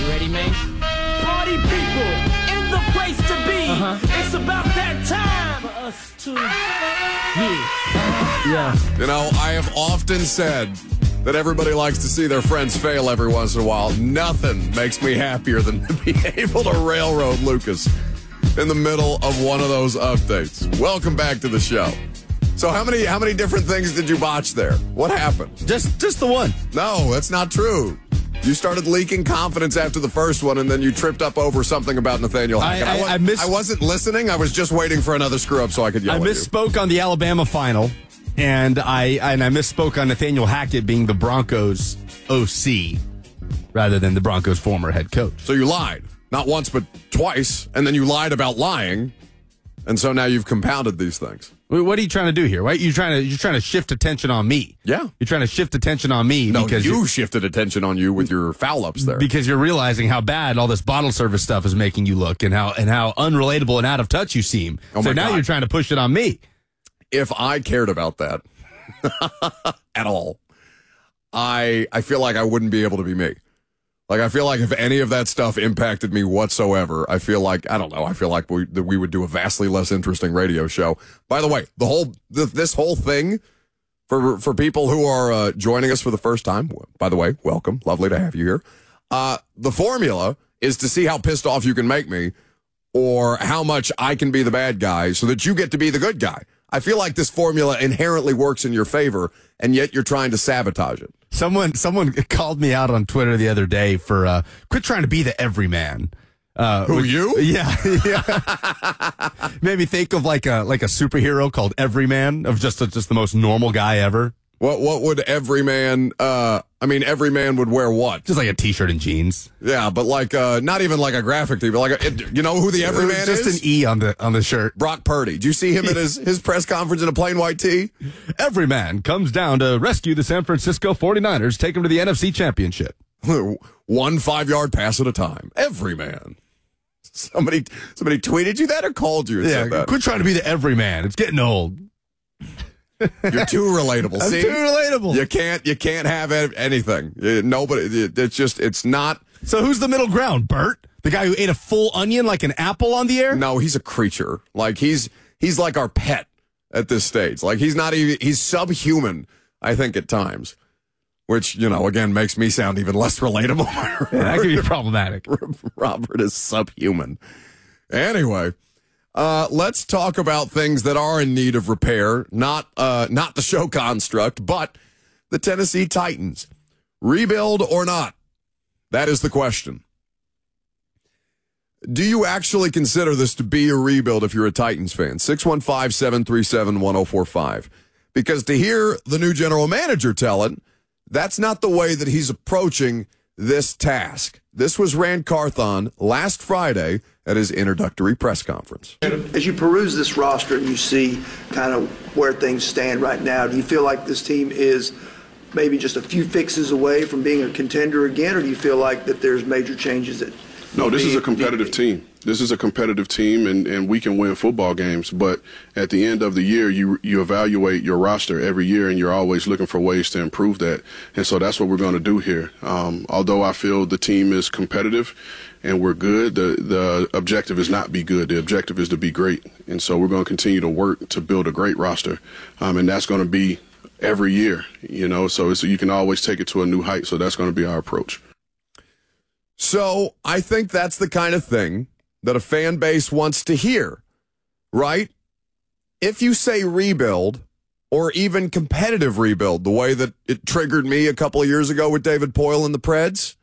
You ready, man? Party people in the place to be. It's about that time for us to. Yeah. You know, I have often said that everybody likes to see their friends fail every once in a while. Nothing makes me happier than to be able to railroad Lucas in the middle of one of those updates. Welcome back to the show. So how many different things did you botch there? What happened? Just the one. No, that's not true. You started leaking confidence after the first one, and then you tripped up over something about Nathaniel Hackett. I wasn't listening. I was just waiting for another screw-up so I could yell at you. I misspoke on the Alabama final, and I misspoke on Nathaniel Hackett being the Broncos OC rather than the Broncos' former head coach. So you lied. Not once, but twice, and then you lied about lying, and so now you've compounded these things. What are you trying to do here? Right? You're trying to shift attention on me. Yeah. You're trying to shift attention on me. No, because you shifted attention on you with your foul-ups there. Because you're realizing how bad all this bottle service stuff is making you look and how unrelatable and out of touch you seem. Oh so my now God. You're trying to push it on me. If I cared about that at all, I feel like I wouldn't be able to be me. Like, I feel like if any of that stuff impacted me whatsoever, I feel like we would do a vastly less interesting radio show. By the way, this whole thing, for people who are joining us for the first time, by the way, welcome. Lovely to have you here. The formula is to see how pissed off you can make me or how much I can be the bad guy so that you get to be the good guy. I feel like this formula inherently works in your favor, and yet you're trying to sabotage it. Someone called me out on Twitter the other day for quit trying to be the everyman. You? Yeah. Made me think of like a superhero called Everyman, of just the most normal guy ever. What would every man? Every man would wear what? Just like a t-shirt and jeans. Yeah, but like not even like a graphic tee, but you know who the everyman is? Just an E on the shirt. Brock Purdy. Did you see him at his press conference in a plain white tee? Every man comes down to rescue the San Francisco 49ers, take them to the NFC Championship. 1 5-yard pass at a time. Every man. Somebody tweeted you that or called you and said that? Quit trying to be the everyman. It's getting old. You're too relatable. I'm See? too relatable. You can't have anything. Nobody. It's not. So who's the middle ground? Bert, the guy who ate a full onion like an apple on the air? No, he's a creature. Like he's like our pet at this stage. Like he's subhuman. I think at times, which again makes me sound even less relatable. Yeah, that could be problematic. Robert is subhuman. Anyway. Let's talk about things that are in need of repair, not the show construct, but the Tennessee Titans. Rebuild or not? That is the question. Do you actually consider this to be a rebuild if you're a Titans fan? 615-737-1045. Because to hear the new general manager tell it, that's not the way that he's approaching this task. This was Rand Carthon last Friday at his introductory press conference. As you peruse this roster and you see kind of where things stand right now, do you feel like this team is maybe just a few fixes away from being a contender again, or do you feel like that there's major changes that... No, this is a competitive team. This is a competitive team, and we can win football games. But at the end of the year, you evaluate your roster every year, and you're always looking for ways to improve that. And so that's what we're going to do here. Although I feel the team is competitive and we're good, the objective is not be good. The objective is to be great. And so we're going to continue to work to build a great roster. And that's going to be every year, so you can always take it to a new height. So that's going to be our approach. So I think that's the kind of thing that a fan base wants to hear, right? If you say rebuild or even competitive rebuild, the way that it triggered me a couple of years ago with David Poyle and the Preds,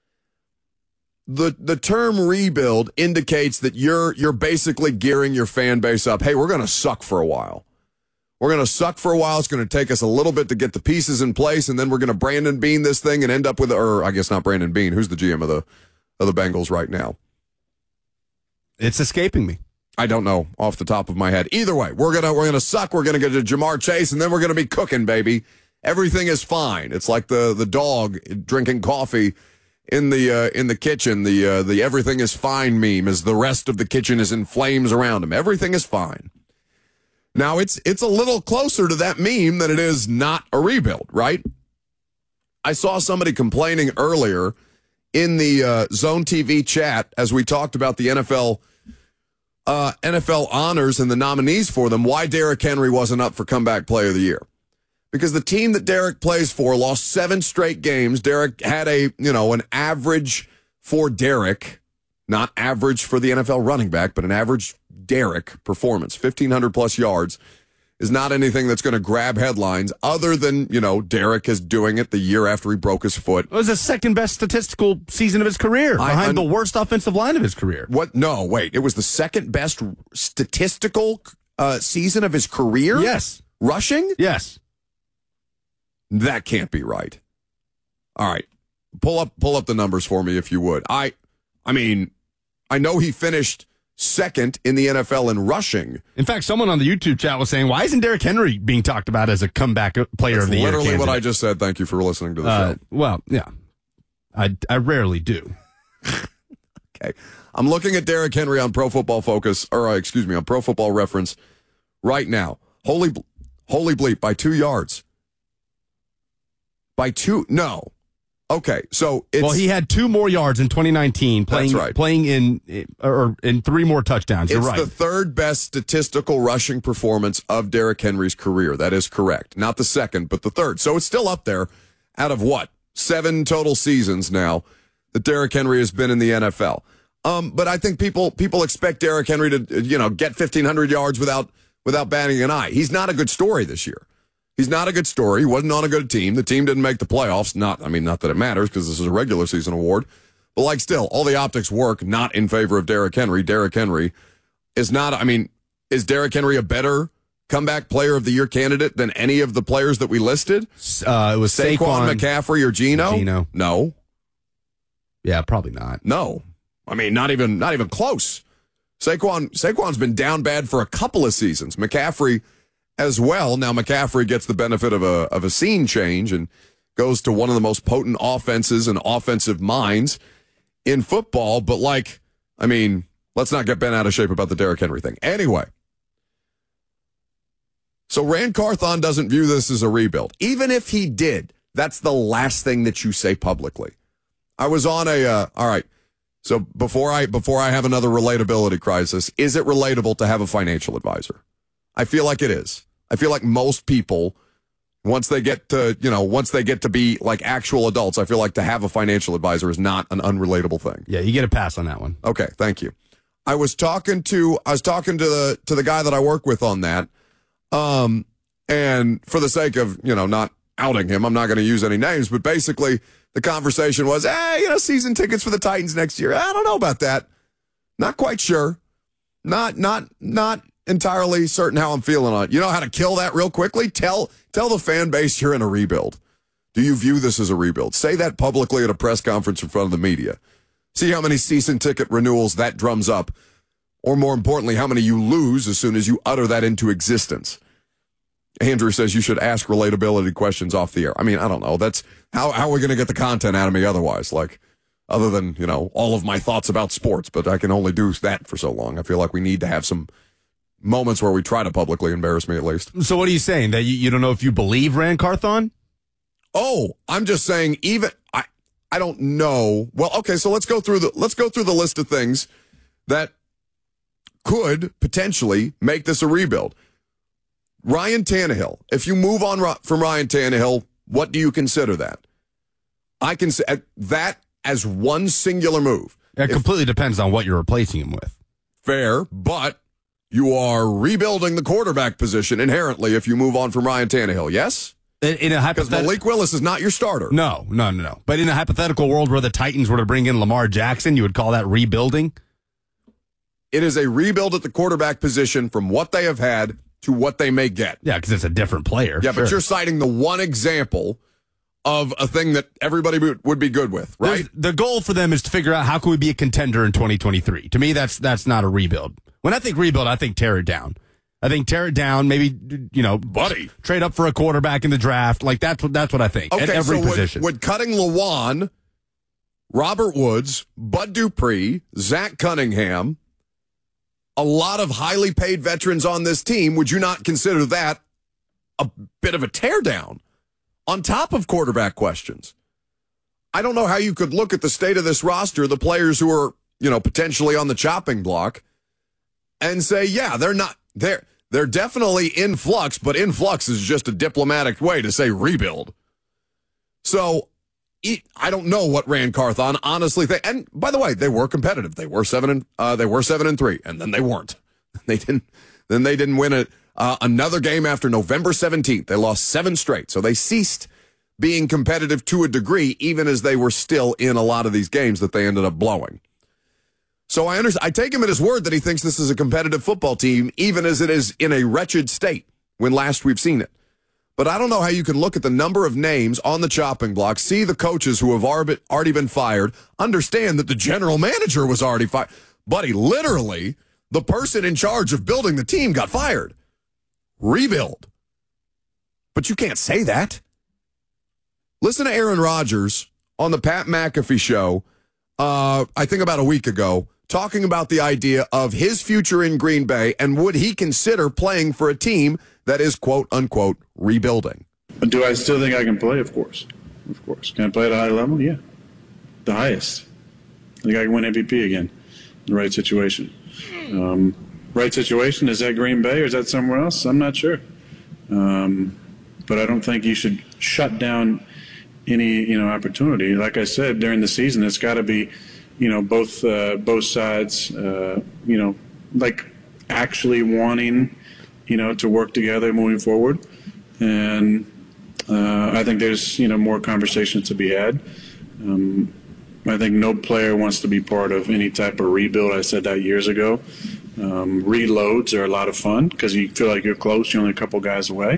the term rebuild indicates that you're basically gearing your fan base up. Hey, we're going to suck for a while. We're going to suck for a while. It's going to take us a little bit to get the pieces in place, and then we're going to Brandon Bean this thing and end up with, or I guess not Brandon Bean. Who's the GM of the Bengals right now? It's escaping me. I don't know off the top of my head. Either way, we're gonna suck. We're gonna get to Jamar Chase, and then we're gonna be cooking, baby. Everything is fine. It's like the dog drinking coffee in the kitchen. The everything is fine meme as the rest of the kitchen is in flames around him. Everything is fine. Now it's a little closer to that meme than it is not a rebuild, right? I saw somebody complaining earlier in the Zone TV chat as we talked about the NFL honors and the nominees for them, why Derrick Henry wasn't up for Comeback Player of the Year. Because the team that Derrick plays for lost 7 straight games. Derrick had an average for Derrick, not average for the NFL running back, but an average Derrick performance. 1,500 plus yards is not anything that's going to grab headlines other than, Derrick is doing it the year after he broke his foot. It was the second best statistical season of his career, behind the worst offensive line of his career. What? No, wait. It was the second best statistical season of his career? Yes. Rushing? Yes. That can't be right. All right. Pull up the numbers for me if you would. I know he finished second in the NFL in rushing. In fact, someone on the YouTube chat was saying, why isn't Derrick Henry being talked about as a comeback player of the year? Literally what I just said. Thank you for listening to the show. Well, yeah. I rarely do. Okay. I'm looking at Derrick Henry on Pro Football Focus, on Pro Football Reference right now. Holy bleep, by 2 yards. By 2? No. Okay, so it's... Well, he had 2 more yards in 2019 playing in 3 more touchdowns. You're right. It's the third best statistical rushing performance of Derrick Henry's career. That is correct. Not the second, but the third. So it's still up there out of 7 total seasons now that Derrick Henry has been in the NFL. But I think people expect Derrick Henry to, get 1,500 yards without batting an eye. He's not a good story this year. He's not a good story. He wasn't on a good team. The team didn't make the playoffs. Not that it matters because this is a regular season award. But still, all the optics work not in favor of Derrick Henry. Derrick Henry is not, is Derrick Henry a better comeback player of the year candidate than any of the players that we listed? It was Saquon, McCaffrey, or Geno? No. Yeah, probably not. No. Not even close. Saquon's been down bad for a couple of seasons. McCaffrey as well. Now McCaffrey gets the benefit of a scene change and goes to one of the most potent offenses and offensive minds in football. But let's not get bent out of shape about the Derrick Henry thing. Anyway, so Rand Carthon doesn't view this as a rebuild. Even if he did, that's the last thing that you say publicly. I was on all right. So before I have another relatability crisis, is it relatable to have a financial advisor? I feel like it is. I feel like most people, once they get to be like actual adults, I feel like to have a financial advisor is not an unrelatable thing. Yeah, you get a pass on that one. Okay, thank you. I was talking to the guy that I work with on that. And for the sake of, not outing him, I'm not going to use any names, but basically the conversation was, season tickets for the Titans next year. I don't know about that. Not quite sure. Not entirely certain how I'm feeling on it. You know how to kill that real quickly? Tell the fan base you're in a rebuild. Do you view this as a rebuild? Say that publicly at a press conference in front of the media. See how many season ticket renewals that drums up. Or more importantly, how many you lose as soon as you utter that into existence. Andrew says you should ask relatability questions off the air. I don't know. That's how are we going to get the content out of me otherwise? Other than, all of my thoughts about sports, but I can only do that for so long. I feel like we need to have some moments where we try to publicly embarrass me at least. So what are you saying? That you don't know if you believe Rand Carthon? Oh, I'm just saying I don't know. Well, okay, so let's go through the list of things that could potentially make this a rebuild. Ryan Tannehill. If you move on from Ryan Tannehill, what do you consider that? I can say that as one singular move. It completely depends on what you're replacing him with. Fair, but you are rebuilding the quarterback position inherently if you move on from Ryan Tannehill, yes? Because Malik Willis is not your starter. No. But in a hypothetical world where the Titans were to bring in Lamar Jackson, you would call that rebuilding? It is a rebuild at the quarterback position from what they have had to what they may get. Yeah, because it's a different player. Yeah, but you're citing the one example of a thing that everybody would be good with, right? The goal for them is to figure out how can we be a contender in 2023. To me, that's not a rebuild. When I think rebuild, I think tear it down. I think tear it down, maybe, buddy, trade up for a quarterback in the draft. That's what I think. Okay, at every so position. Would cutting Lewan, Robert Woods, Bud Dupree, Zach Cunningham, a lot of highly paid veterans on this team, would you not consider that a bit of a teardown on top of quarterback questions? I don't know how you could look at the state of this roster, the players who are, potentially on the chopping block, and say, yeah, they're definitely in flux, but in flux is just a diplomatic way to say rebuild. So I don't know what Rand Carthon honestly think. And by the way, they were competitive. They were 7-3, and then they weren't. They didn't win it. Another game after November 17th. They lost 7 straight. So they ceased being competitive to a degree, even as they were still in a lot of these games that they ended up blowing. So I take him at his word that he thinks this is a competitive football team, even as it is in a wretched state when last we've seen it. But I don't know how you can look at the number of names on the chopping block, see the coaches who have already been fired, understand that the general manager was already fired. Buddy, literally, the person in charge of building the team got fired. Rebuild. But you can't say that. Listen to Aaron Rodgers on the Pat McAfee show, I think about a week ago, talking about the idea of his future in Green Bay and would he consider playing for a team that is, quote, unquote, rebuilding. Do I still think I can play? Of course. Of course. Can I play at a high level? Yeah. The highest. I think I can win MVP again in the right situation. Right situation, is that Green Bay or is that somewhere else? I'm not sure. But I don't think you should shut down any, opportunity. Like I said, during the season, it's got to be, both sides, like actually wanting, to work together moving forward. And I think there's, more conversations to be had. I think no player wants to be part of any type of rebuild. I said that years ago. Reloads are a lot of fun because you feel like you're close. You're only a couple guys away.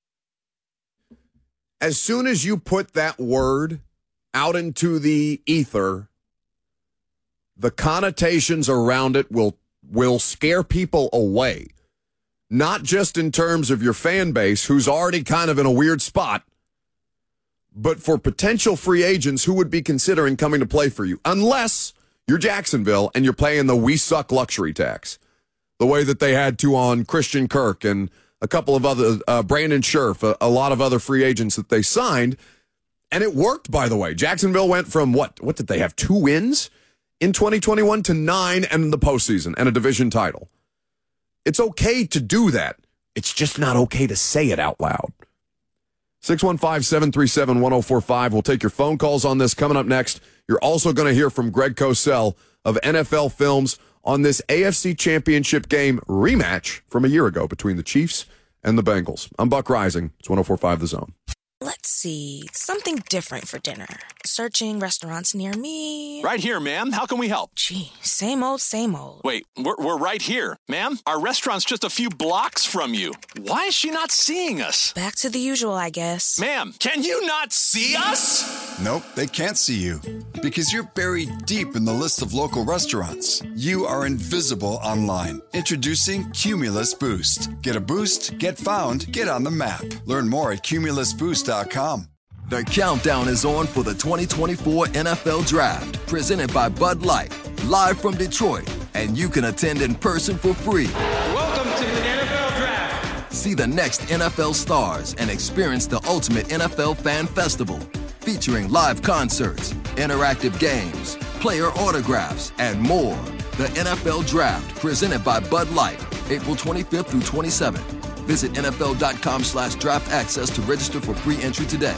As soon as you put that word out into the ether, the connotations around it will scare people away. Not just in terms of your fan base, who's already kind of in a weird spot, but for potential free agents who would be considering coming to play for you, unless you're Jacksonville and you're paying the we suck luxury tax, the way that they had to on Christian Kirk and a couple of other, Brandon Scherf, a lot of other free agents that they signed. And it worked, by the way. Jacksonville went from what did they have, 2 wins in 2021 to 9 and in the postseason and a division title. It's okay to do that. It's just not okay to say it out loud. 615-737-1045. We'll take your phone calls on this coming up next. You're also going to hear from Greg Cosell of NFL Films on this AFC Championship game rematch from a year ago between the Chiefs and the Bengals. I'm Buck Rising. It's 104.5 The Zone. Let's see. Something different for dinner. Searching restaurants near me. Right here, ma'am. How can we help? Gee, same old, same old. Wait, we're right here. Ma'am, our restaurant's just a few blocks from you. Why is she not seeing us? Back to the usual, I guess. Ma'am, can you not see us? Nope, they can't see you. Because you're buried deep in the list of local restaurants. You are invisible online. Introducing Cumulus Boost. Get a boost, get found, get on the map. Learn more at cumulusboost.com. The countdown is on for the 2024 NFL Draft, presented by Bud Light, live from Detroit, and you can attend in person for free. Welcome to the NFL Draft. See the next NFL stars and experience the ultimate NFL fan festival, featuring live concerts, interactive games, player autographs, and more. The NFL Draft, presented by Bud Light, April 25th through 27th. Visit NFL.com/draft access to register for free entry today.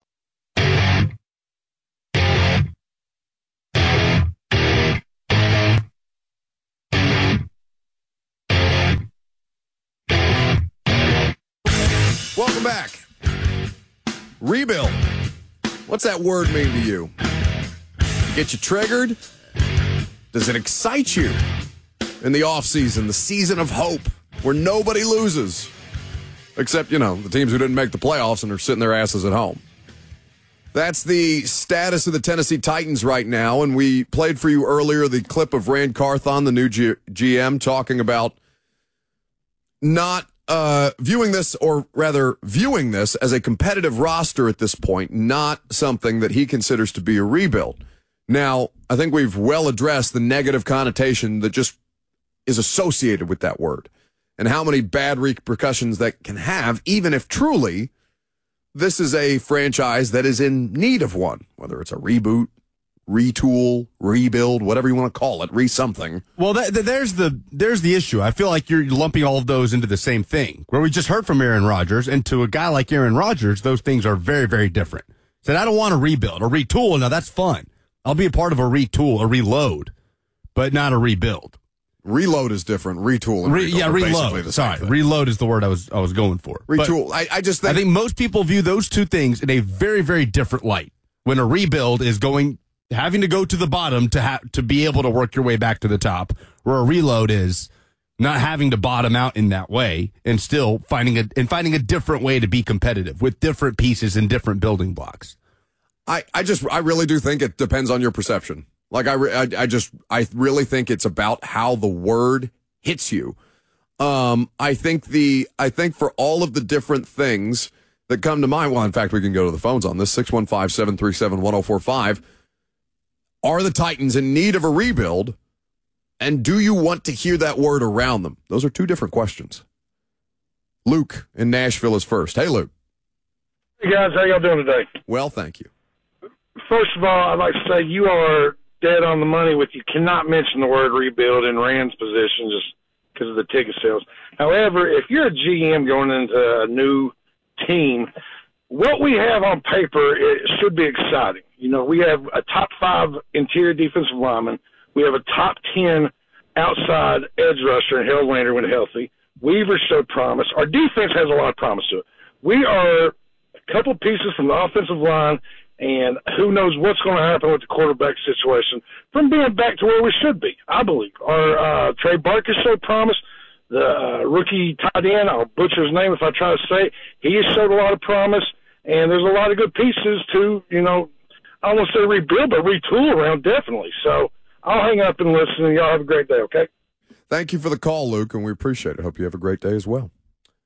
Welcome back. Rebuild. What's that word mean to you? Get you triggered? Does it excite you in the offseason, the season of hope, where nobody loses? Except, the teams who didn't make the playoffs and are sitting their asses at home. That's the status of the Tennessee Titans right now, and we played for you earlier the clip of Rand Carthon, the new GM, talking about not viewing this as a competitive roster at this point, not something that he considers to be a rebuild. Now, I think we've well addressed the negative connotation that just is associated with that word and how many bad repercussions that can have, even if truly this is a franchise that is in need of one, whether it's a reboot, retool, rebuild, whatever you want to call it, re-something. Well, there's the issue. I feel like you're lumping all of those into the same thing, where we just heard from Aaron Rodgers, and to a guy like Aaron Rodgers, those things are very, very different. Said, I don't want to rebuild or retool. Now, that's fun. I'll be a part of a retool, a reload, but not a rebuild. Reload is different. Retool and rebuild are basically the same thing. Reload is the word I was going for. Retool. I think most people view those two things in a very, very different light. When a rebuild is having to go to the bottom to be able to work your way back to the top, where a reload is not having to bottom out in that way and still finding a different way to be competitive with different pieces and different building blocks. I really do think it depends on your perception. Like I really think it's about how the word hits you. I think for all of the different things that come to mind, well, in fact, we can go to the phones on this, 615-737-1045. Are the Titans in need of a rebuild? And do you want to hear that word around them? Those are two different questions. Luke in Nashville is first. Hey, Luke. Hey, guys. How y'all doing today? Well, thank you. First of all, I'd like to say you are dead on the money with you cannot mention the word rebuild in Rand's position just because of the ticket sales. However, if you're a GM going into a new team, what we have on paper, it should be exciting. You know, we have a top 5 interior defensive lineman. We have a top 10 outside edge rusher in Harold Landry when healthy. Weaver showed promise. Our defense has a lot of promise to it. We are a couple pieces from the offensive line, and who knows what's going to happen with the quarterback situation from being back to where we should be, I believe. Our Trey Barker showed promise. The rookie tight end, I'll butcher his name if I try to say it, he has showed a lot of promise, and there's a lot of good pieces to, I don't want to say rebuild, but retool around definitely. So I'll hang up and listen, and y'all have a great day, okay? Thank you for the call, Luke, and we appreciate it. Hope you have a great day as well.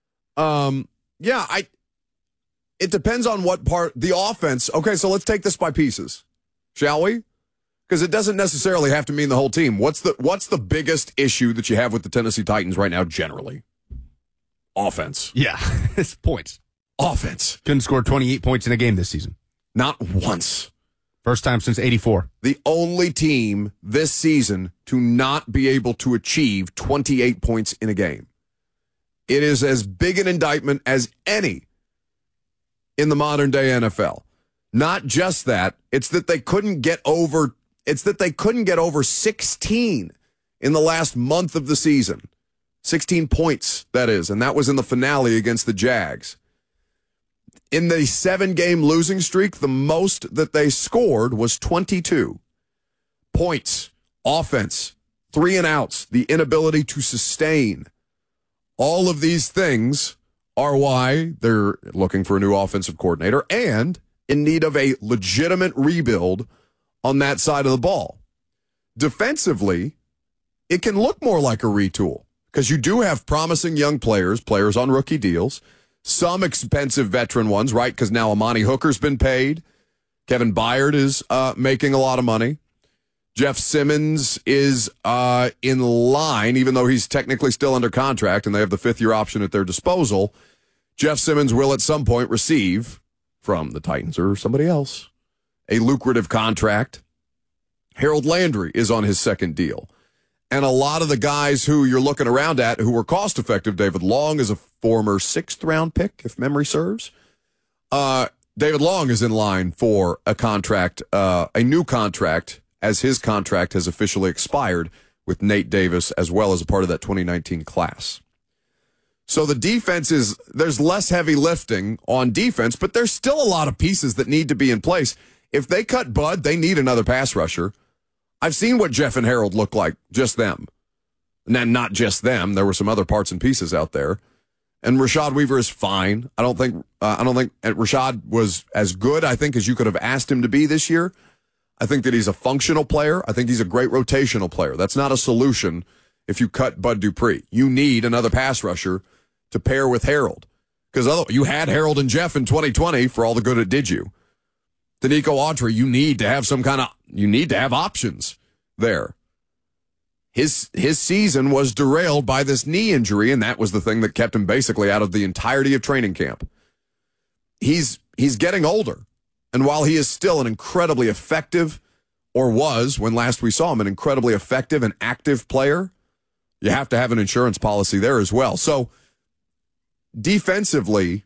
It depends on what part, the offense. Okay, so let's take this by pieces, shall we? Because it doesn't necessarily have to mean the whole team. What's the biggest issue that you have with the Tennessee Titans right now generally? Offense. Yeah, it's points. Offense. Couldn't score 28 points in a game this season. Not once. First time since 84. The only team this season to not be able to achieve 28 points in a game. It is as big an indictment as any in the modern day NFL. Not just that, it's that they couldn't get over 16 in the last month of the season. 16 points, that is, and that was in the finale against the Jags. In the 7-game losing streak, the most that they scored was 22 points. Offense, 3 and outs, the inability to sustain. All of these things are why they're looking for a new offensive coordinator and in need of a legitimate rebuild on that side of the ball. Defensively, it can look more like a retool because you do have promising young players on rookie deals, some expensive veteran ones, right? Because now Amani Hooker's been paid. Kevin Byard is making a lot of money. Jeff Simmons is in line, even though he's technically still under contract and they have the 5th-year option at their disposal. Jeff Simmons will at some point receive from the Titans or somebody else a lucrative contract. Harold Landry is on his 2nd deal. And a lot of the guys who you're looking around at who were cost-effective, David Long is a former 6th-round pick, if memory serves. David Long is in line for a contract, a new contract, as his contract has officially expired with Nate Davis, as well as a part of that 2019 class. So the defense there's less heavy lifting on defense, but there's still a lot of pieces that need to be in place. If they cut Bud, they need another pass rusher. I've seen what Jeff and Harold look like, just them. And then not just them. There were some other parts and pieces out there. And Rashad Weaver is fine. I don't think Rashad was as good, I think, as you could have asked him to be this year. I think that he's a functional player. I think he's a great rotational player. That's not a solution if you cut Bud Dupree. You need another pass rusher to pair with Harold. Because you had Harold and Jeff in 2020 for all the good it did you. Danico Autry, you need to have options there. His season was derailed by this knee injury, and that was the thing that kept him basically out of the entirety of training camp. he's getting older. And while he is still an incredibly effective, or was when last we saw him, an incredibly effective and active player, you have to have an insurance policy there as well. So defensively,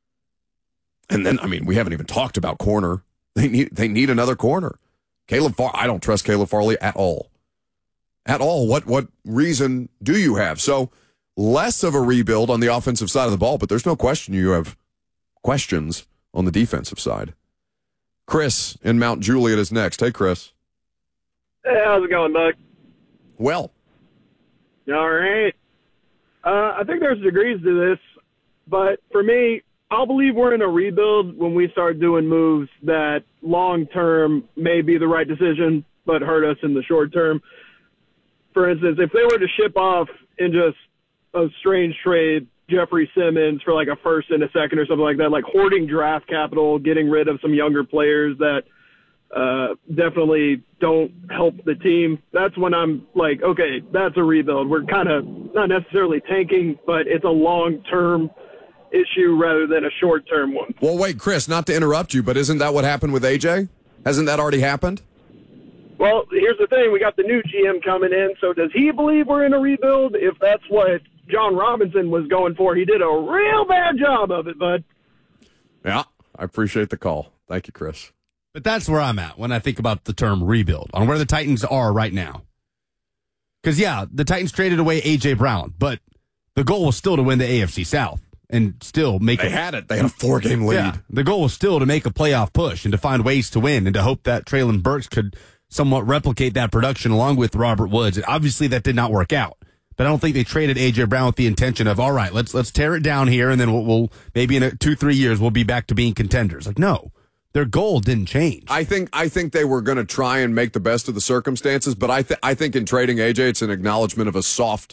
and then, I mean, we haven't even talked about corner. They need another corner. I don't trust Caleb Farley at all. At all. What reason do you have? So less of a rebuild on the offensive side of the ball, but there's no question you have questions on the defensive side. Chris in Mount Juliet is next. Hey, Chris. Hey, how's it going, Doug? Well. All right. I think there's degrees to this, but for me, I'll believe we're in a rebuild when we start doing moves that long-term may be the right decision, but hurt us in the short term. For instance, if they were to ship off in just a strange trade Jeffrey Simmons for like a first and a second or something like that, like hoarding draft capital, getting rid of some younger players that definitely don't help the team, that's when I'm like, okay, that's a rebuild. We're kind of not necessarily tanking, but it's a long-term issue rather than a short-term one. Well, wait, Chris, not to interrupt you, but isn't that what happened with AJ? Hasn't that already happened? Well, here's the thing. We got the new GM coming in, so does he believe we're in a rebuild? If that's what John Robinson was going for, he did a real bad job of it, bud. Yeah, I appreciate the call. Thank you, Chris. But that's where I'm at when I think about the term rebuild, on where the Titans are right now. Because, yeah, the Titans traded away A.J. Brown, but the goal was still to win the AFC South and still make They had it. They had a 4-game lead. Yeah, the goal was still to make a playoff push and to find ways to win and to hope that Treylon Burks could somewhat replicate that production along with Robert Woods. And obviously, that did not work out. But I don't think they traded A.J. Brown with the intention of, all right, let's tear it down here, and then we'll maybe in 2-3 years we'll be back to being contenders. Like, no. Their goal didn't change. I think they were going to try and make the best of the circumstances, but I think in trading AJ, it's an acknowledgement of a soft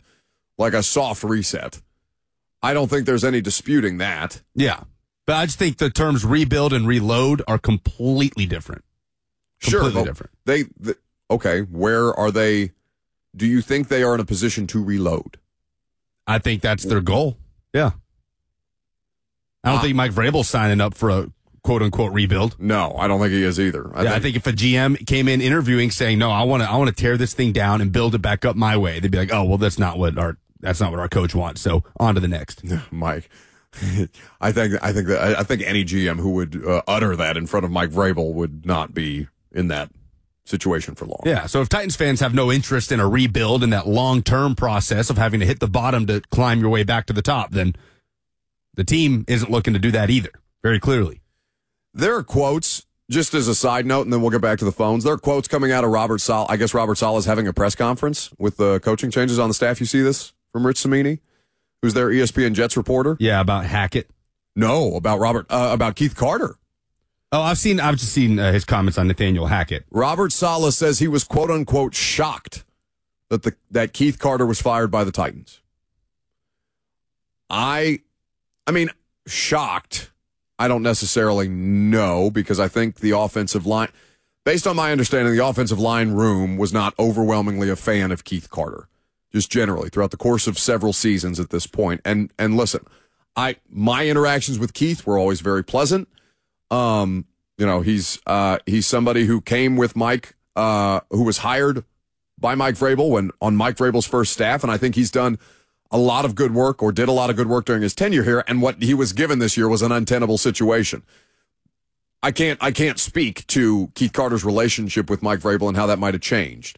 reset. I don't think there's any disputing that. Yeah, but I just think the terms rebuild and reload are completely different. Completely different. Okay, where are they? Do you think they are in a position to reload? I think that's their goal. Yeah. I don't think Mike Vrabel's signing up for a quote-unquote rebuild. No, I don't think he is either. I think if a GM came in interviewing saying, no, I want to tear this thing down and build it back up my way, they'd be like, oh, well, that's not what our coach wants, so on to the next. Mike, I think any GM who would utter that in front of Mike Vrabel would not be in that situation for long. Yeah, so if Titans fans have no interest in a rebuild in that long-term process of having to hit the bottom to climb your way back to the top, then the team isn't looking to do that either, very clearly. There are quotes, just as a side note, and then we'll get back to the phones. There are quotes coming out of Robert Saleh. I guess Robert Saleh is having a press conference with the coaching changes on the staff. You see this from Rich Cimini, who's their ESPN Jets reporter? Yeah, about Hackett. No, about Keith Carter. Oh, I've just seen his comments on Nathaniel Hackett. Robert Saleh says he was quote unquote shocked that Keith Carter was fired by the Titans. I mean, shocked. I don't necessarily know, because I think the offensive line, based on my understanding, the offensive line room was not overwhelmingly a fan of Keith Carter, just generally throughout the course of several seasons at this point. And listen, my interactions with Keith were always very pleasant. He's somebody who came with Mike, who was hired by Mike Vrabel when on Mike Vrabel's first staff, and I think he's done a lot of good work, or did a lot of good work during his tenure here, and what he was given this year was an untenable situation. I can't speak to Keith Carter's relationship with Mike Vrabel and how that might have changed.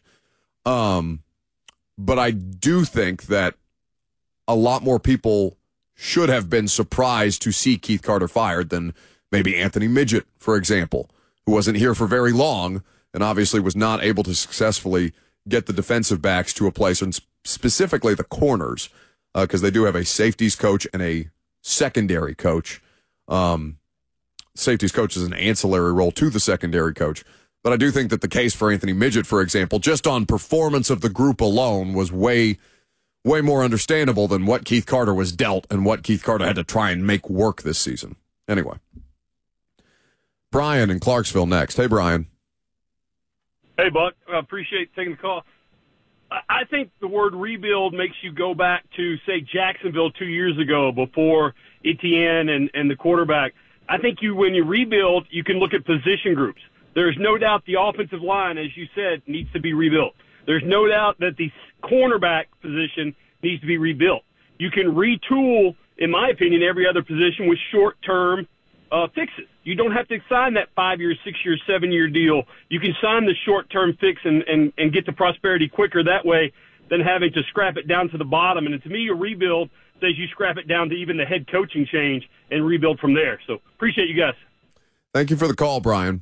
But I do think that a lot more people should have been surprised to see Keith Carter fired than maybe Anthony Midget, for example, who wasn't here for very long and obviously was not able to successfully get the defensive backs to a place, and specifically the corners, because they do have a safeties coach and a secondary coach. Safeties coach is an ancillary role to the secondary coach. But I do think that the case for Anthony Midget, for example, just on performance of the group alone, was way more understandable than what Keith Carter was dealt and what Keith Carter had to try and make work this season. Anyway. Brian in Clarksville next. Hey, Brian. Hey, Buck. I appreciate taking the call. I think the word rebuild makes you go back to, say, Jacksonville 2 years ago before Etienne and the quarterback. I think when you rebuild, you can look at position groups. There's no doubt the offensive line, as you said, needs to be rebuilt. There's no doubt that the cornerback position needs to be rebuilt. You can retool, in my opinion, every other position with short-term fixes. You don't have to sign that 5-year, 6-year, 7-year deal. You can sign the short-term fix and get to prosperity quicker that way than having to scrap it down to the bottom. And to me, a rebuild says you scrap it down to even the head coaching change and rebuild from there. So appreciate you guys. Thank you for the call, Brian.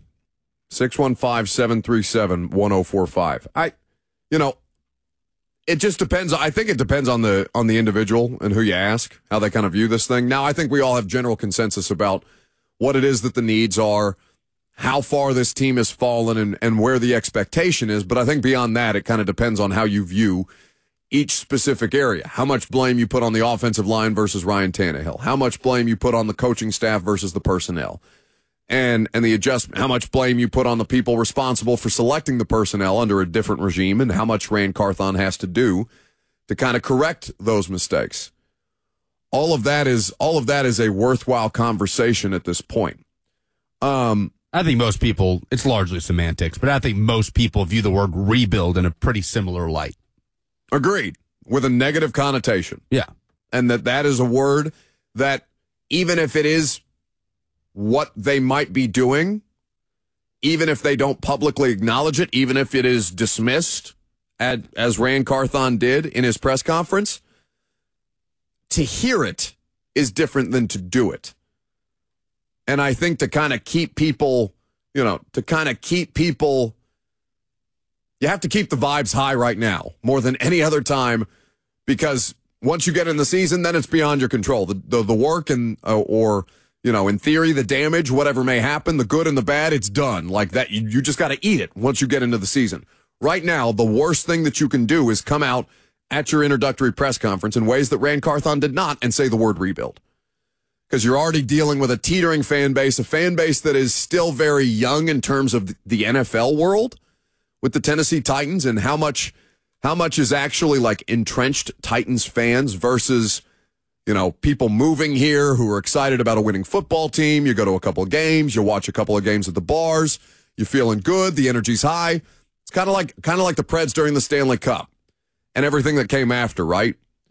615-737-1045. It just depends. I think it depends on the individual and who you ask, how they kind of view this thing. Now, I think we all have general consensus about what it is that the needs are, how far this team has fallen, and where the expectation is. But I think beyond that, it kind of depends on how you view each specific area. How much blame you put on the offensive line versus Ryan Tannehill. How much blame you put on the coaching staff versus the personnel. And the adjustment, how much blame you put on the people responsible for selecting the personnel under a different regime, and how much Ran Carthon has to do to kind of correct those mistakes. All of that is a worthwhile conversation at this point. I think most people, it's largely semantics, but I think most people view the word rebuild in a pretty similar light. Agreed. With a negative connotation. Yeah. And that is a word that, even if it is what they might be doing, even if they don't publicly acknowledge it, even if it is dismissed, as Ran Carthon did in his press conference, to hear it is different than to do it. And I think to kind of keep people, you have to keep the vibes high right now more than any other time, because once you get in the season, then it's beyond your control. The work and in theory, the damage, whatever may happen, the good and the bad, it's done. Like that, you just got to eat it once you get into the season. Right now, the worst thing that you can do is come out at your introductory press conference in ways that Ran Carthon did not and say the word rebuild. Because you're already dealing with a teetering fan base, a fan base that is still very young in terms of the NFL world with the Tennessee Titans, and how much is actually like entrenched Titans fans versus people moving here who are excited about a winning football team. You go to a couple of games, you watch a couple of games at the bars, you're feeling good, the energy's high. It's kind of like the Preds during the Stanley Cup and everything that came after, right?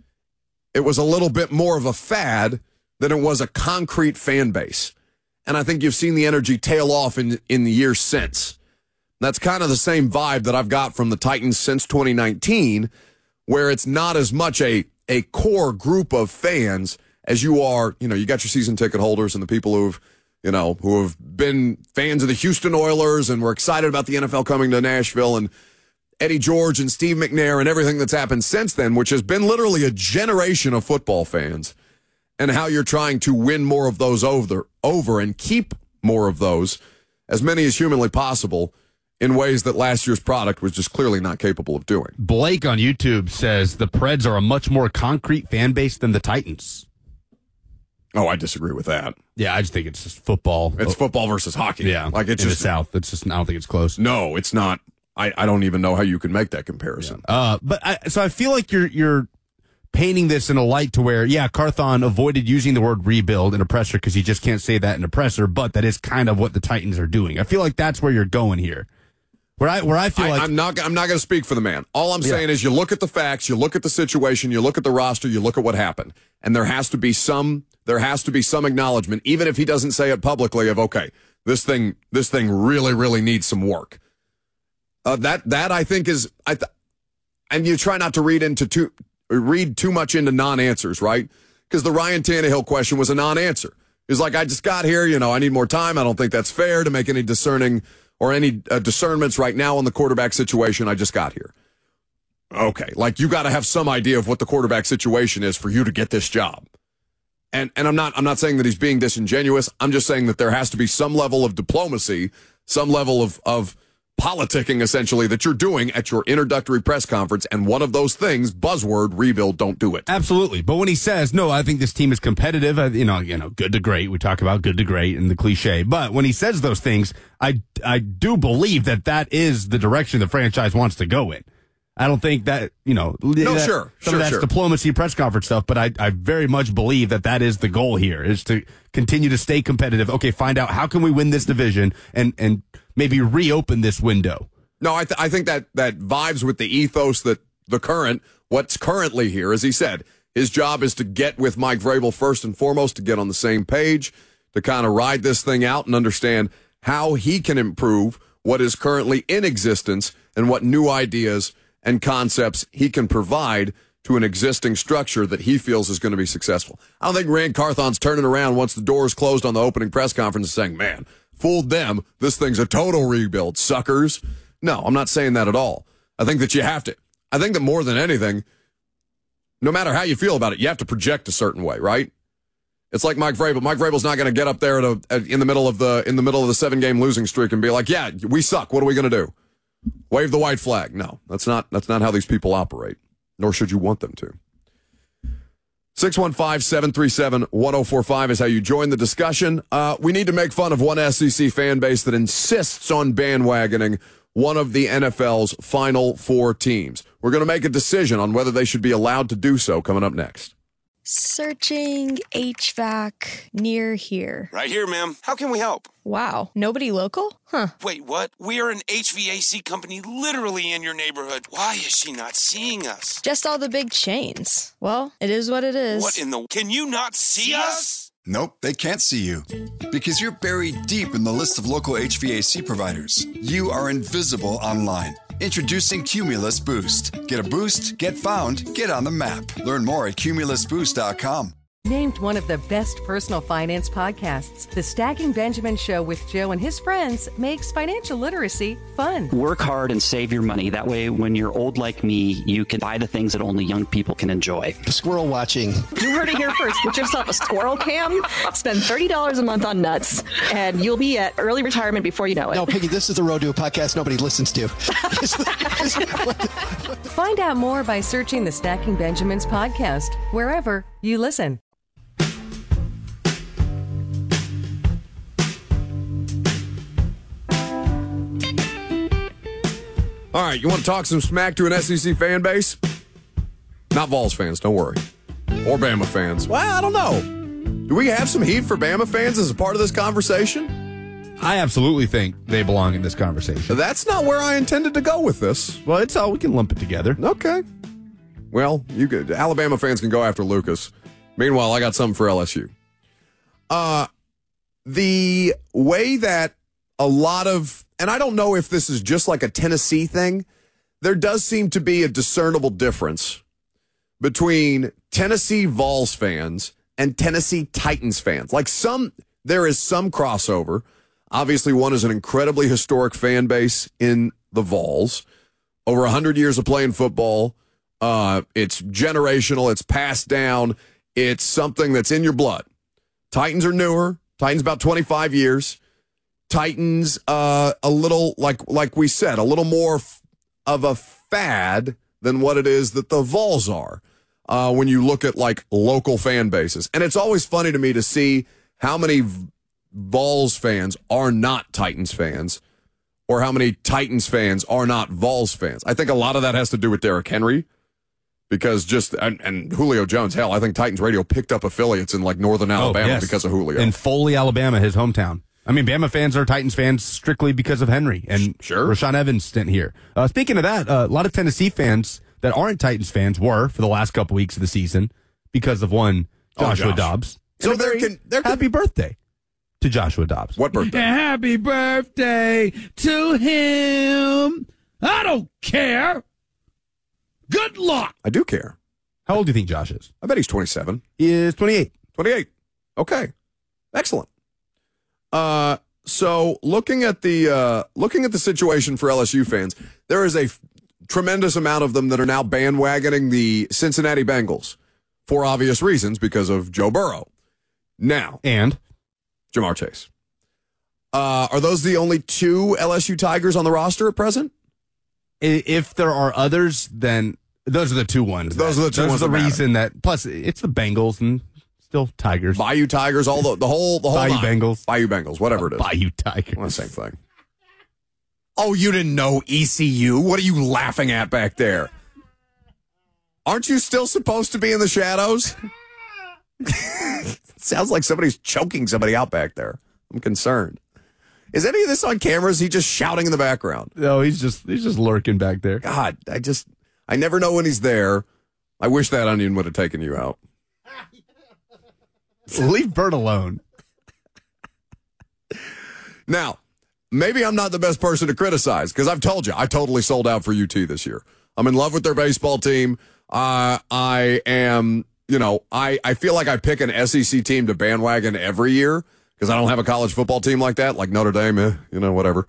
It was a little bit more of a fad than it was a concrete fan base. And I think you've seen the energy tail off in the years since. That's kind of the same vibe that I've got from the Titans since 2019, where it's not as much a core group of fans as you are, you got your season ticket holders and the people who have been fans of the Houston Oilers and were excited about the NFL coming to Nashville, and Eddie George and Steve McNair and everything that's happened since then, which has been literally a generation of football fans, and how you're trying to win more of those over and keep more of those, as many as humanly possible, in ways that last year's product was just clearly not capable of doing. Blake on YouTube says the Preds are a much more concrete fan base than the Titans. Oh, I disagree with that. Yeah, I just think it's just football. It's football versus hockey. Yeah, like it's in just the South. It's just, I don't think it's close. No, it's not. I don't even know how you can make that comparison. Yeah. So I feel like you're painting this in a light to where, Carthon avoided using the word rebuild in a presser because he just can't say that in a presser, but that is kind of what the Titans are doing. I feel like that's where you're going here. Where I feel like I'm not going to speak for the man. All I'm saying is you look at the facts, you look at the situation, you look at the roster, you look at what happened, and there has to be some acknowledgement, even if he doesn't say it publicly, of okay, this thing really, really needs some work. That I think is and you try not to read too much into non-answers, right? Because the Ryan Tannehill question was a non-answer. He's like, I just got here, I need more time. I don't think that's fair to make any discerning or any discernments right now on the quarterback situation. I just got here. Okay, like you got to have some idea of what the quarterback situation is for you to get this job. And I'm not saying that he's being disingenuous. I'm just saying that there has to be some level of diplomacy, some level of politicking, essentially, that you're doing at your introductory press conference. And one of those things, buzzword, rebuild, don't do it. Absolutely. But when he says, no, I think this team is competitive, good to great. We talk about good to great and the cliche. But when he says those things, I do believe that is the direction the franchise wants to go in. I don't think that, Sure. Some of that's diplomacy, press conference stuff, but I very much believe that is the goal here, is to continue to stay competitive. Okay, find out how can we win this division and maybe reopen this window. No, I think that vibes with the ethos that what's currently here, as he said. His job is to get with Mike Vrabel first and foremost, to get on the same page, to kind of ride this thing out and understand how he can improve what is currently in existence and what new ideas and concepts he can provide to an existing structure that he feels is going to be successful. I don't think Rand Carthon's turning around once the doors closed on the opening press conference and saying, man, fooled them. This thing's a total rebuild, suckers. No, I'm not saying that at all. I think that I think that more than anything, no matter how you feel about it, you have to project a certain way, right? It's like Mike Vrabel. Mike Vrabel's not going to get up there in the middle of the 7-game losing streak and be like, yeah, we suck. What are we going to do? Wave the white flag. No, that's not how these people operate, nor should you want them to. 615-737-1045 is how you join the discussion. We need to make fun of one SEC fan base that insists on bandwagoning one of the NFL's Final Four teams. We're going to make a decision on whether they should be allowed to do so coming up next. Searching HVAC near here. Right here, ma'am. How can we help? Wow. Nobody local? Huh. Wait, what? We are an HVAC company literally in your neighborhood. Why is she not seeing us? Just all the big chains. Well, it is what it is. What in the... Can you not see us? Nope, they can't see you. Because you're buried deep in the list of local HVAC providers. You are invisible online. Introducing Cumulus Boost. Get a boost, get found, get on the map. Learn more at cumulusboost.com. Named one of the best personal finance podcasts, The Stacking Benjamin Show with Joe and his friends makes financial literacy fun. Work hard and save your money. That way, when you're old like me, you can buy the things that only young people can enjoy. Squirrel watching. You heard it here first. Get yourself a squirrel cam, spend $30 a month on nuts, and you'll be at early retirement before you know it. No, Piggy, this is the Road to a podcast nobody listens to. Find out more by searching the Stacking Benjamins podcast, wherever you listen. All right, you want to talk some smack to an SEC fan base? Not Vols fans, don't worry. Or Bama fans. Well, I don't know. Do we have some heat for Bama fans as a part of this conversation? I absolutely think they belong in this conversation. That's not where I intended to go with this. Well, it's all we can lump it together. Okay. Well, Alabama fans can go after Lucas. Meanwhile, I got something for LSU. The way that a lot of, and I don't know if this is just like a Tennessee thing, there does seem to be a discernible difference between Tennessee Vols fans and Tennessee Titans fans. There is some crossover. Obviously, one is an incredibly historic fan base in the Vols. Over 100 years of playing football. It's generational. It's passed down. It's something that's in your blood. Titans are newer. Titans about 25 years. Titans, a little, like we said, a little more of a fad than what it is that the Vols are when you look at, local fan bases. And it's always funny to me to see how many Vols fans are not Titans fans or how many Titans fans are not Vols fans. I think a lot of that has to do with Derrick Henry because and Julio Jones. Hell, I think Titans radio picked up affiliates in, northern Alabama because of Julio. In Foley, Alabama, his hometown. I mean, Bama fans are Titans fans strictly because of Henry and Rashaan Evans' stint here. Speaking of that, a lot of Tennessee fans that aren't Titans fans were for the last couple weeks of the season because of one Joshua Dobbs. So happy birthday to Joshua Dobbs. What birthday? Happy birthday to him. I don't care. Good luck. I do care. How old do you think Josh is? I bet he's 27. He is 28. 28. Okay. Excellent. So looking at the situation for LSU fans, there is a tremendous amount of them that are now bandwagoning the Cincinnati Bengals for obvious reasons because of Joe Burrow. Now, and Jamar Chase. Are those the only two LSU Tigers on the roster at present? If there are others, then those are the two ones. Those are the two ones. Those are the reason that. Plus, it's the Bengals and. Still Tigers. Bayou Tigers, all the whole Bayou nine. Bengals. Bayou Bengals, whatever it is. Bayou Tigers. Well, same thing. Oh, you didn't know ECU? What are you laughing at back there? Aren't you still supposed to be in the shadows? Sounds like somebody's choking somebody out back there. I'm concerned. Is any of this on camera? Is he just shouting in the background? No, he's just lurking back there. God, I never know when he's there. I wish that onion would have taken you out. Leave Bert alone. Now, maybe I'm not the best person to criticize because I've told you, I totally sold out for UT this year. I'm in love with their baseball team. I am, I feel like I pick an SEC team to bandwagon every year because I don't have a college football team like that, like Notre Dame, whatever.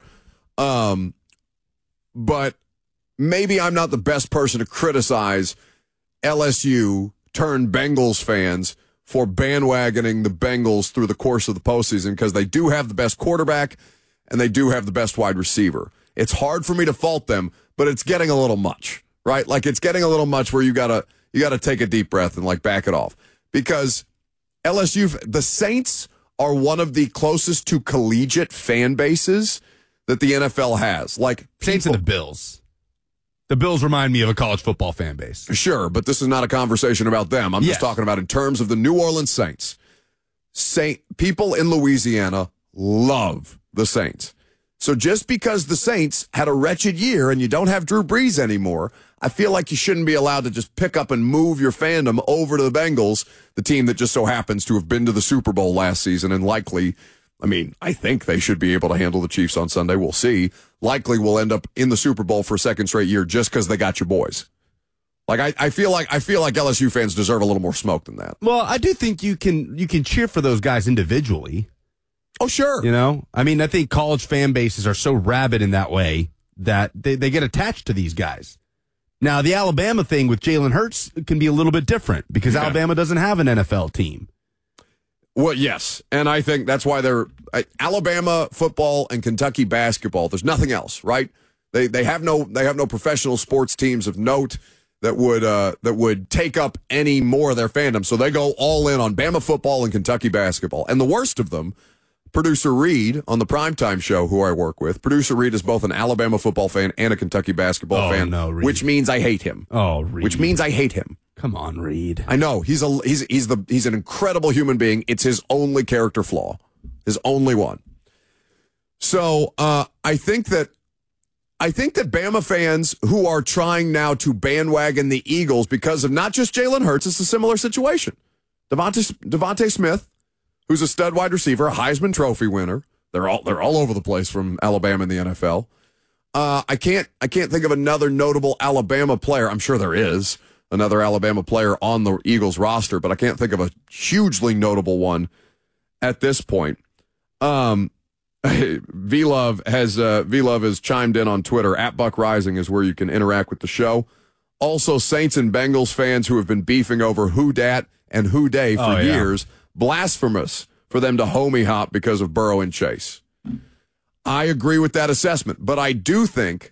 But maybe I'm not the best person to criticize LSU turned Bengals fans for bandwagoning the Bengals through the course of the postseason because they do have the best quarterback and they do have the best wide receiver. It's hard for me to fault them, but it's getting a little much, right? Like it's getting a little much where you gotta take a deep breath and like back it off because LSU, the Saints are one of the closest to collegiate fan bases that the NFL has. Like Saints and the Bills. The Bills remind me of a college football fan base. Sure, but this is not a conversation about them. I'm just talking about in terms of the New Orleans Saints. People in Louisiana love the Saints. So just because the Saints had a wretched year and you don't have Drew Brees anymore, I feel like you shouldn't be allowed to just pick up and move your fandom over to the Bengals, the team that just so happens to have been to the Super Bowl last season and likely, I think they should be able to handle the Chiefs on Sunday. We'll see. Likely will end up in the Super Bowl for a second straight year just because they got your boys. Like I feel like LSU fans deserve a little more smoke than that. Well, I do think you can cheer for those guys individually. Oh, sure. I think college fan bases are so rabid in that way that they get attached to these guys. Now, the Alabama thing with Jalen Hurts can be a little bit different because Alabama doesn't have an NFL team. Well, yes, and I think that's why they're Alabama football and Kentucky basketball. There's nothing else, right? They have no professional sports teams of note that would take up any more of their fandom. So they go all in on Bama football and Kentucky basketball. And the worst of them, producer Reed on the Primetime Show, who I work with. Producer Reed is both an Alabama football fan and a Kentucky basketball fan, which means I hate him. Oh, Reed. Which means I hate him. Come on, Reed. I know he's an incredible human being. It's his only character flaw, his only one. So I think that Bama fans who are trying now to bandwagon the Eagles because of not just Jalen Hurts, it's a similar situation. Devontae Smith, who's a stud wide receiver, a Heisman Trophy winner. They're all over the place from Alabama in the NFL. I can't think of another notable Alabama player. I'm sure there is another Alabama player on the Eagles roster, but I can't think of a hugely notable one at this point. V-Love has chimed in on Twitter. @BuckRising is where you can interact with the show. Also, Saints and Bengals fans who have been beefing over who dat and who day for years. Blasphemous for them to homie hop because of Burrow and Chase. I agree with that assessment, but I do think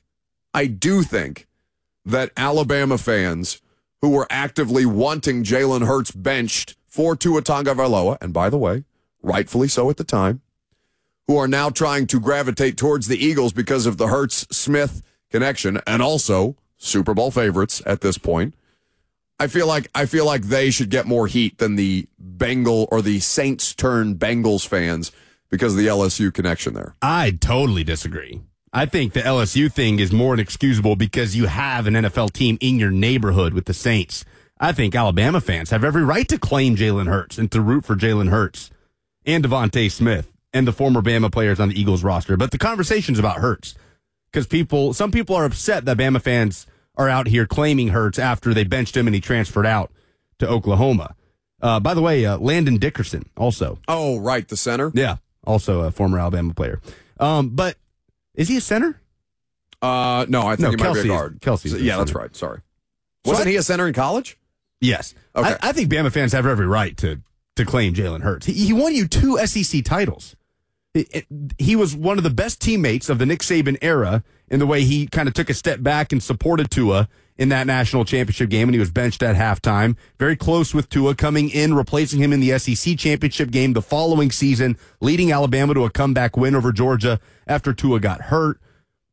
that Alabama fans who were actively wanting Jalen Hurts benched for Tua Tagovailoa, and by the way, rightfully so at the time, who are now trying to gravitate towards the Eagles because of the Hurts-Smith connection, and also Super Bowl favorites at this point. I feel like they should get more heat than the Bengal or the Saints turned Bengals fans because of the LSU connection there. I totally disagree. I think the LSU thing is more inexcusable because you have an NFL team in your neighborhood with the Saints. I think Alabama fans have every right to claim Jalen Hurts and to root for Jalen Hurts and Devontae Smith and the former Bama players on the Eagles roster. But the conversation's about Hurts because some people are upset that Bama fans are out here claiming Hurts after they benched him and he transferred out to Oklahoma. By the way, Landon Dickerson also. Oh, right, the center? Yeah, also a former Alabama player. But is he a center? No, I think he might be a guard. Kelsey's yeah, that's right. Sorry. Wasn't he a center in college? Yes. Okay. I think Bama fans have every right to claim Jalen Hurts. He won you 2 SEC titles. He was one of the best teammates of the Nick Saban era in the way he kind of took a step back and supported Tua in that national championship game, and he was benched at halftime. Very close with Tua, coming in, replacing him in the SEC championship game the following season, leading Alabama to a comeback win over Georgia after Tua got hurt.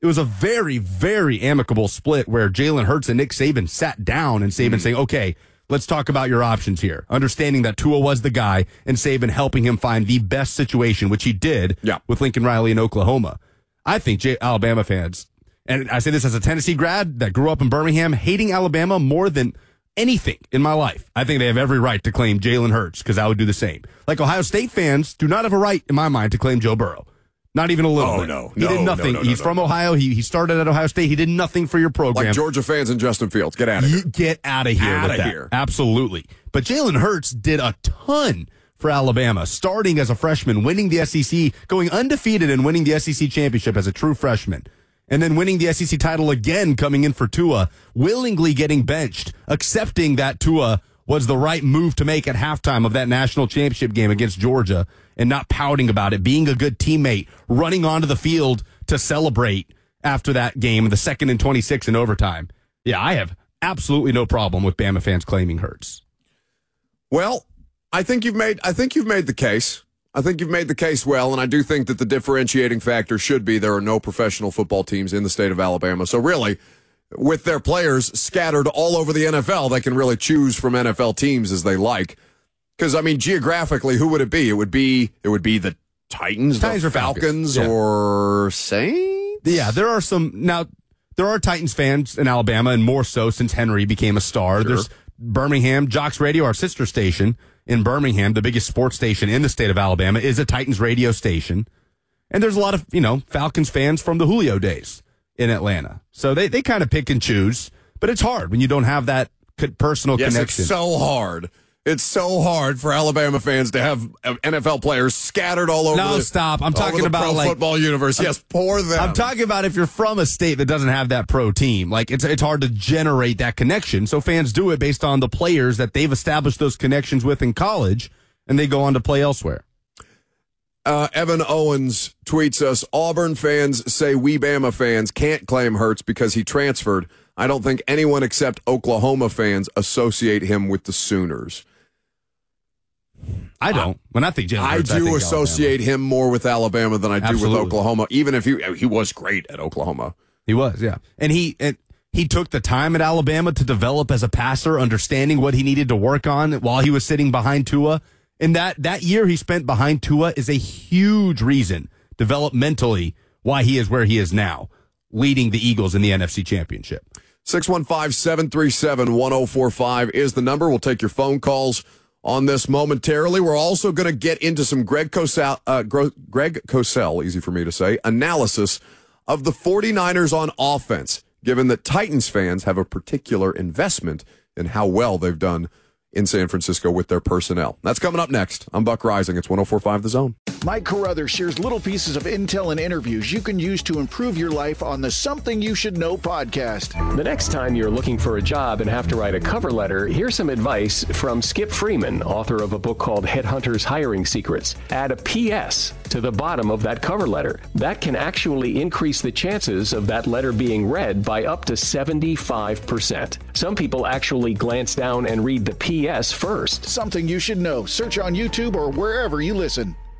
it was a very, very amicable split where Jalen Hurts and Nick Saban sat down and Saban saying, okay, let's talk about your options here. Understanding that Tua was the guy and Saban helping him find the best situation, which he did with Lincoln Riley in Oklahoma. I think Alabama fans, and I say this as a Tennessee grad that grew up in Birmingham, hating Alabama more than anything in my life. I think they have every right to claim Jalen Hurts because I would do the same. Like Ohio State fans do not have a right, in my mind, to claim Joe Burrow. Not even a little bit. He did nothing. He's from Ohio. He started at Ohio State. He did nothing for your program. Like Georgia fans and Justin Fields. Get out of here. Get out of here with that. Absolutely. But Jalen Hurts did a ton for Alabama, starting as a freshman, winning the SEC, going undefeated and winning the SEC championship as a true freshman. And then winning the SEC title again, coming in for Tua, willingly getting benched, accepting that Tua was the right move to make at halftime of that national championship game against Georgia and not pouting about it, being a good teammate, running onto the field to celebrate after that game, the 2nd and 26 in overtime. Yeah, I have absolutely no problem with Bama fans claiming Hurts. Well, I think you've made the case. I think you've made the case well, and I do think that the differentiating factor should be there are no professional football teams in the state of Alabama. So really, with their players scattered all over the NFL, they can really choose from NFL teams as they like. Because, I mean, geographically, who would it be? It would be the Titans the Falcons, or Saints? Yeah, there are some. Now, there are Titans fans in Alabama, and more so since Henry became a star. Sure. There's Birmingham, Jocks Radio, our sister station in Birmingham, the biggest sports station in the state of Alabama, is a Titans radio station. And there's a lot of, Falcons fans from the Julio days in Atlanta. So they kind of pick and choose, but it's hard when you don't have that personal connection. It's so hard. It's so hard for Alabama fans to have NFL players scattered all over I'm talking about pro football universe. Yes, pour them. I'm talking about if you're from a state that doesn't have that pro team. Like, it's hard to generate that connection. So fans do it based on the players that they've established those connections with in college, and they go on to play elsewhere. Evan Owens tweets us, Auburn fans say we Bama fans can't claim Hurts because he transferred. I don't think anyone except Oklahoma fans associate him with the Sooners. I don't. When I think Jalen Hurts, I do associate him more with Alabama than I do with Oklahoma, even if he was great at Oklahoma. He was, yeah. And he took the time at Alabama to develop as a passer, understanding what he needed to work on while he was sitting behind Tua. And that year he spent behind Tua is a huge reason, developmentally, why he is where he is now, leading the Eagles in the NFC Championship. 615-737-1045 is the number. We'll take your phone calls on this momentarily. We're also going to get into some Greg Cosell, easy for me to say, analysis of the 49ers on offense, given that Titans fans have a particular investment in how well they've done in San Francisco with their personnel. That's coming up next. I'm Buck Rising. It's 104.5 The Zone. Mike Carruthers shares little pieces of intel and interviews you can use to improve your life on the Something You Should Know podcast. The next time you're looking for a job and have to write a cover letter, here's some advice from Skip Freeman, author of a book called Headhunters Hiring Secrets. Add a PS to the bottom of that cover letter. That can actually increase the chances of that letter being read by up to 75%. Some people actually glance down and read the PS first. Something You Should Know. Search on YouTube or wherever you listen.